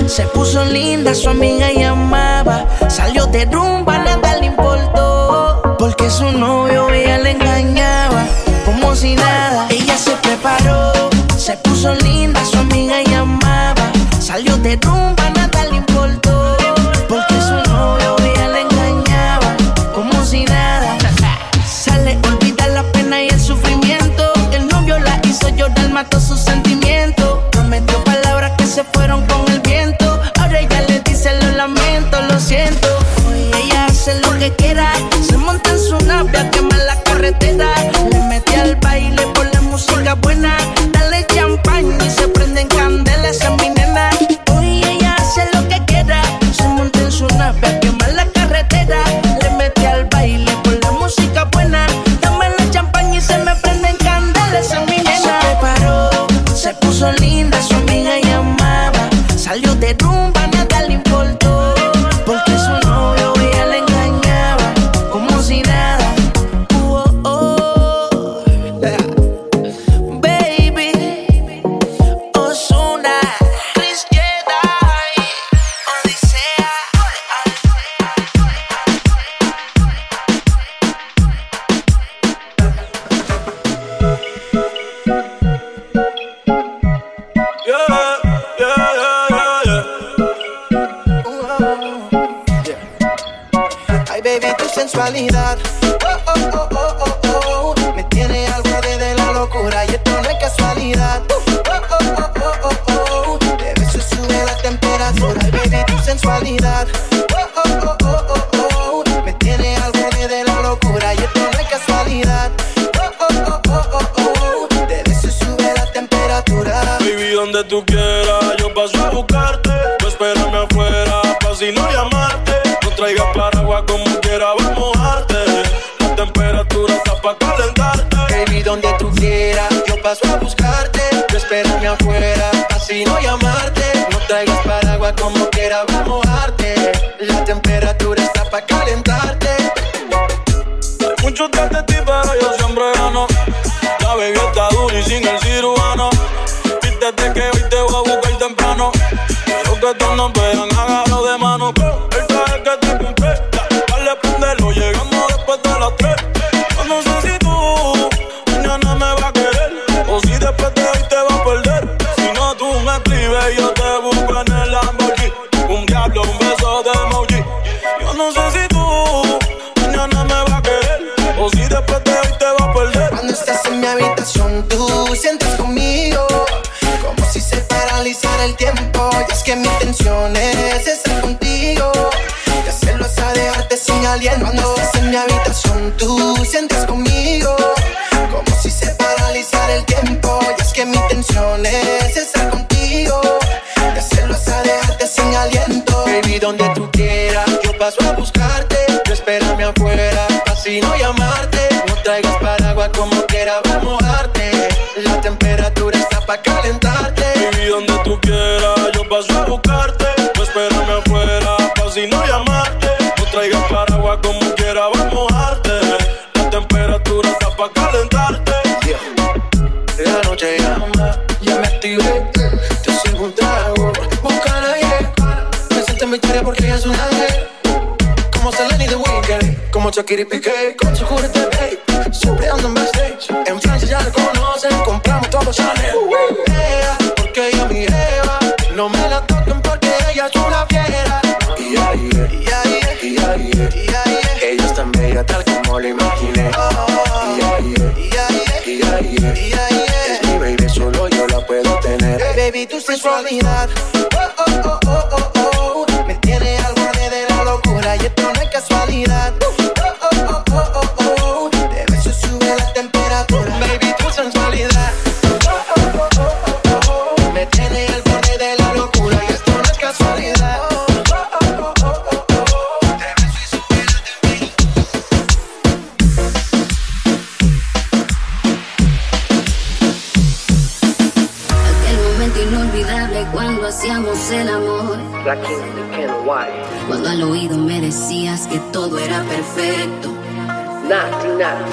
Se puso linda, su amiga llamaba. Salió de rumba, nada le importó. Porque su novio ella le engañaba. Como si nada, ella se preparó. Se puso linda, su amiga llamaba. Salió de rumba, nada le importó. Porque su novio ella le engañaba. Como si nada. Sale, olvida la pena y el sufrimiento. El novio la hizo llorar, mató sus sentimientos. Prometió palabras que se fueron con el viento. Ahora ella le dice lo lamento, lo siento. Hoy ella hace lo que quiera. Se monta en su nave a quemar la carretera. Le mete al baile por la música buena. Dale champaña y se prenden candelas. Esa es mi nena. Hoy ella hace lo que quiera. Se monta en su nave a quemar la carretera. Le mete al baile por la música buena. Dame la champaña y se me prenden candelas. Esa es mi nena. Se preparó, se puso linda, su amiga llamaba. Salió de rumba, nada le importó. Porque su novio ella le engañaba. Como si nada. Baby, Ozuna, Chris Jedi, Odisea. Ay, baby, tu sensualidad, me tiene al borde de la locura y esto no es casualidad. De besos sube la temperatura. Ay, baby, tu sensualidad, me tiene al borde de la locura y esto no es casualidad. De besos sube la temperatura. Baby, donde tú quieras, yo paso a buscarte. Tú espérame afuera, pa' si no llamarte. No traigas paraguas como quiera, vamos a mojarte. La temperatura está pa' calentarte. Baby, donde tú quieras, yo paso a buscarte. Tú espérame afuera, así no llamarte. No traigas paraguas como quiera, vamos a mojarte. La temperatura está pa' calentarte. Hay muchos tras de ti, pero yo siempre gano. La baby está dura y sin el cirujano. Vístete que hoy te voy a buscar temprano. Quiero que todos nos vean, hágalo de mano. El traje que te compré, dale, prendelo, llegamos después de las 3. Yo no sé si tú mañana me vas a querer, o si después de hoy te vas a perder. Si no, tú me escribes, yo te busco en el Lamborghini. Un diablo, un beso de emoji. Yo no sé si tú mañana me vas a querer, o si después de hoy te vas a perder. Cuando estás en mi habitación, tú sientes conmigo como si se paralizara el tiempo. Y es que mi intención es estar contigo y hacerlo hasta dejarte sin aliento. Cuando estás en mi habitación, tú sientes conmigo como si se paralizara el tiempo. Y es que mi intención es estar contigo y hacerlo hasta dejarte sin aliento. Baby, donde tú quieras, yo paso a buscarte. Tú espérame afuera, así no llamarte. No traigas paraguas como quiera, vamos a mojarte. La temperatura está pa' calentarte. Baby, donde tú quieras, yo paso a buscarte. Tú espérame afuera, pa' si no llamarte. No traigas paraguas como quiera, vamos a mojarte. La temperatura está pa' calentarte. La noche llama, ya me activé. Te sirvo un trago, busca a nadie. Me siento en victoria porque ella es una ángel. Como Selena y The Weeknd, como Shakira y Piqué, con su juguete, babe. Siempre ando en backstage. En Francia ya la conocen, compramos todo Chanel. Porque ella es mi jeva. No me la toquen porque ella es una fiera. Ella es tan bella tal como lo imaginé. Es mi baby, solo yo la puedo tener. Baby, tu sensualidad me tiene al borde de la locura y esto no es casualidad. De besos sube la temperatura. Baby, tu sensualidad me tiene al borde de la locura y esto no es casualidad. Aquel momento inolvidable cuando hacíamos el amor. Cuando al oído me decías que todo era perfecto.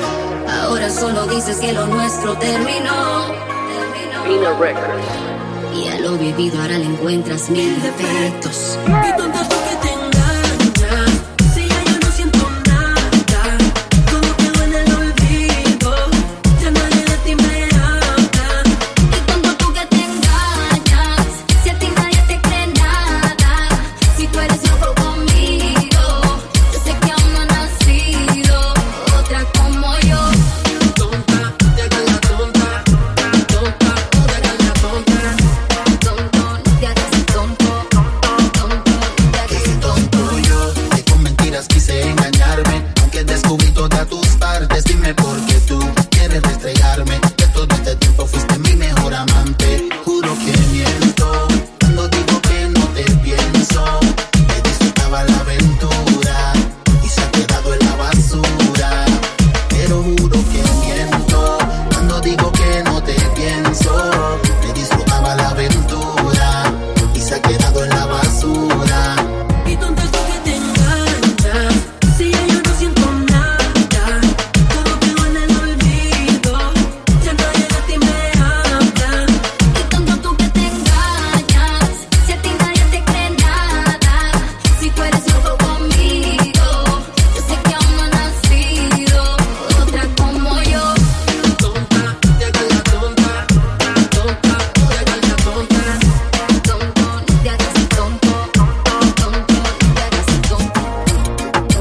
Ahora solo dices que lo nuestro terminó. Y a lo vivido ahora le encuentras mil defectos. Y tonto tú que te engañas. Si ya yo no siento nada, todo quedó en el olvido. Ya nadie de ti me habla. Y tonto tú que te engañas. Si a ti nadie te cree nada. Si tú eres loco conmigo, yo sé que aún no ha nacido otra como yo. Tonta, te hagas la tonta. Tonta, no te hagas la tonta. Tonto, no te hagas tonto. Tonto, no te hagas Qué tonto yo, que con mentiras quise engañarme. Aunque descubrí todas tus partes, dime por qué tú quieres restregarme. Que todo este tiempo fuiste mi mejor amante. Juro que miento cuando digo que no te pienso. Que disfrutaba la aventura y se ha quedado en la basura. Pero juro que miento cuando digo que no te pienso. Que disfrutaba la aventura y se ha quedado en la basura. Y tonta tú que te engañas. Si ya yo no siento nada, todo quedó en el olvido. Ya nadie de ti me habla. Y tonto tú que te engañas. Si a ti nadie te cree nada. Si tú eres loco conmigo, yo sé que aún no ha nacido otra como yo. Tonta, te hagas la tonta. Tonta, no te hagas la tonta. Tonto, no te hagas tonto. Tonto, no te hagas tonto.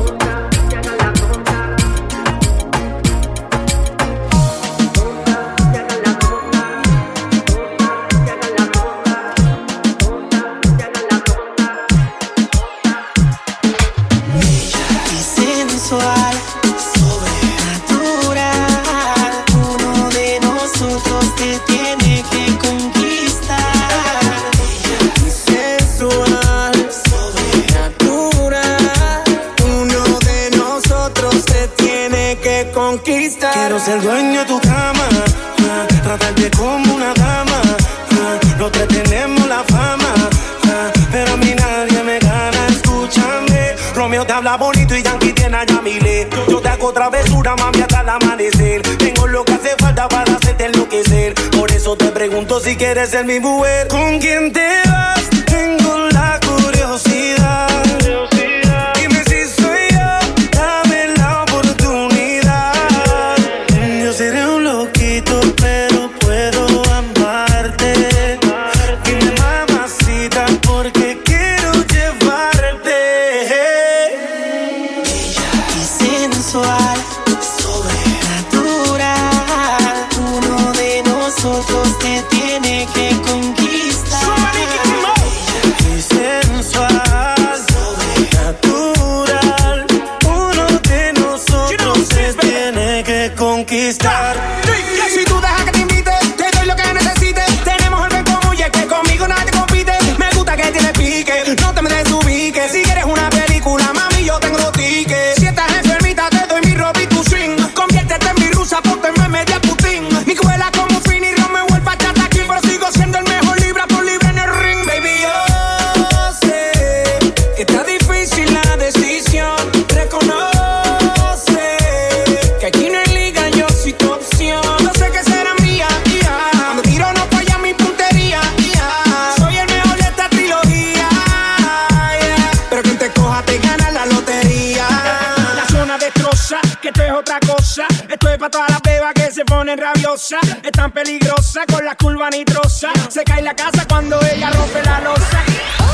Y sensual, sobrenatural. Uno de nosotros te tiene que conquistar. Y sensual, sobrenatural. Uno de nosotros te tiene que conquistar. Quiero ser dueño de tu cama, tratarte como una dama. Los tres tenemos la fama, pero a mí nadie me gana. Escúchame, Romeo te habla bonito y Yankee tiene a Yamile. Yo te hago travesura, mami, hasta el amanecer. Tengo lo que hace falta para hacerte enloquecer. Por eso te pregunto si quieres ser mi mujer. ¿Con quién te vas? Tengo la curiosidad. Dime si soy yo, dame la oportunidad. Yo seré un loquito, pero puedo amarte. Dime, mamacita, porque quiero llevarte. Y sensual, sobrenatural. Uno de nosotros te tiene que conquistar. Y sensual, sobrenatural. Uno de nosotros te tiene que conquistar. Si tú dejas que te invite, te doy lo que necesites. Tenemos algo en común y es que conmigo nadie te compite. Me gusta que tienes pique, no te me desubiques. Si quieres una película, mami, yo tengo tickets. Si estás enfermita, te doy mi ropa y tu swing. Conviértete en mi rusa, ponte en media Putin. Mi cuela como Fini, Romeo el Bachata King. Pero sigo siendo el mejor libra por libra en el ring. Baby, yo sé que está difícil la decisión. Reconoce que aquí no hay liga, yo soy tu opción. Yo sé que será mía, yeah. Cuando tiro no falla mi puntería, yeah. Soy el mejor de esta trilogía, yeah. Pero quien te coja te gana la lotería. La zona destroza, que esto es otra cosa. Esto es para todas las bebas que se ponen rabiosas. Es tan peligrosa con la curva nitrosa. Se cae la casa cuando ella rompe la losa.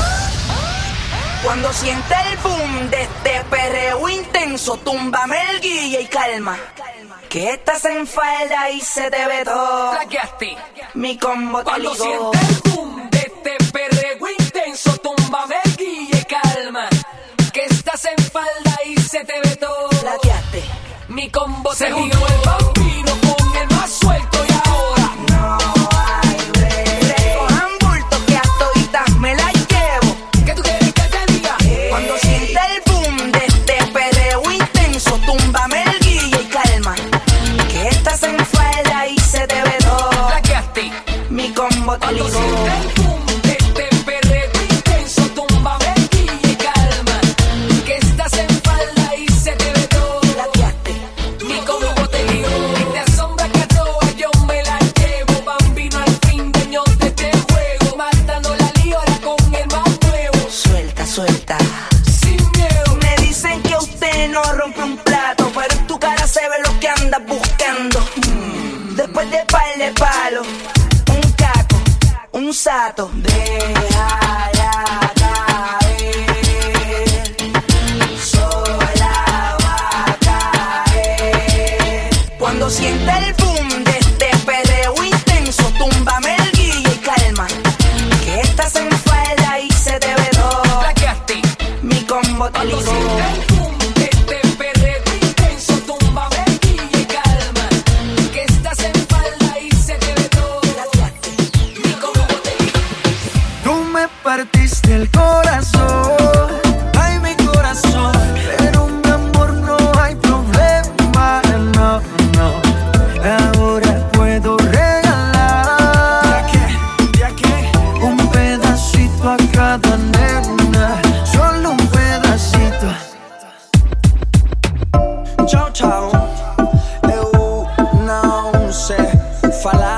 Cuando siente el boom de este perreo intenso, túmbame el guille y calma. Que estás en falda y se te ve todo. Traqueaste. Mi combo te Cuando ligó. sientes el boom de este perreo intenso, túmbame el guille, calma. Que estás en falda y se te ve todo. Plateaste. Mi combo se juntó el vampiro con el más suelto y ahora No hay break. Cojan bulto que a toditas me la llevo. ¿qué tú quieres que te diga? Cuando siente el boom de este perreo intenso, túmbame el guille y calma. Que estás en falda y se te ve todo. Traqueaste. Mi combo te Cuando ligó. sientes el boom de este perreo intenso, túmbame el guille, calma. Que estás en falda y se te ve todo. Plateaste. Mi combo te ligó. Cuando siente el boom, este perreo intenso, túmbame y calma. Que estás en falda y se te ve todo. Ni como botella. Tú me partiste el corazón, ay mi corazón, pero mi amor no hay problema, no, no. Ahora puedo regalar un pedacito a cada nena, solo un pedacito. Ciao ciao, eu não sei falar